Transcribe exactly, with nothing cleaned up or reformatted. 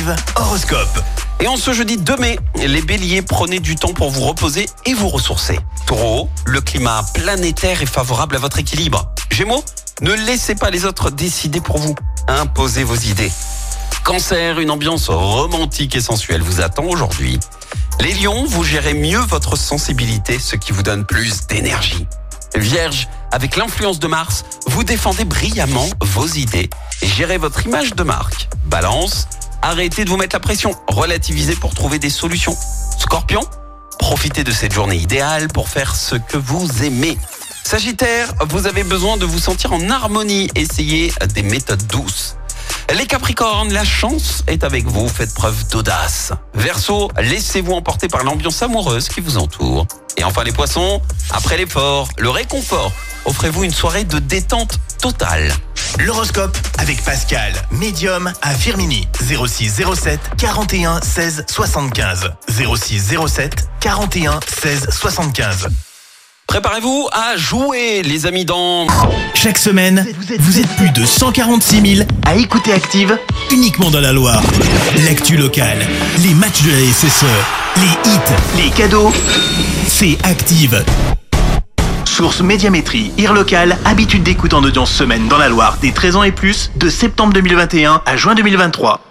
Active Horoscope. Et en ce jeudi deux mai, les béliers, prenez du temps pour vous reposer et vous ressourcer. Taureau, le climat planétaire est favorable à votre équilibre. Gémeaux, ne laissez pas les autres décider pour vous. Imposez vos idées. Cancer, une ambiance romantique et sensuelle vous attend aujourd'hui. Les lions, vous gérez mieux votre sensibilité, ce qui vous donne plus d'énergie. Vierge, avec l'influence de Mars, vous défendez brillamment vos idées et gérez votre image de marque. Balance, arrêtez de vous mettre la pression, relativisez pour trouver des solutions. Scorpion, profitez de cette journée idéale pour faire ce que vous aimez. Sagittaire, vous avez besoin de vous sentir en harmonie, essayez des méthodes douces. Les Capricornes, la chance est avec vous, faites preuve d'audace. Verseau, laissez-vous emporter par l'ambiance amoureuse qui vous entoure. Et enfin les Poissons, après l'effort, le réconfort, offrez-vous une soirée de détente totale. L'horoscope avec Pascal, médium à Firmini. zéro six zéro sept quarante et un seize soixante-quinze. zéro six zéro sept quarante et un seize soixante-quinze. Préparez-vous à jouer, les amis, dans... Chaque semaine, vous êtes plus de cent quarante-six mille à écouter Active uniquement dans la Loire. L'actu locale, les matchs de la S S E, les hits, les cadeaux, c'est Active. Source Médiamétrie, I R local, habitude d'écoute en audience semaine dans la Loire des treize ans et plus, de septembre deux mille vingt et un à juin deux mille vingt-trois.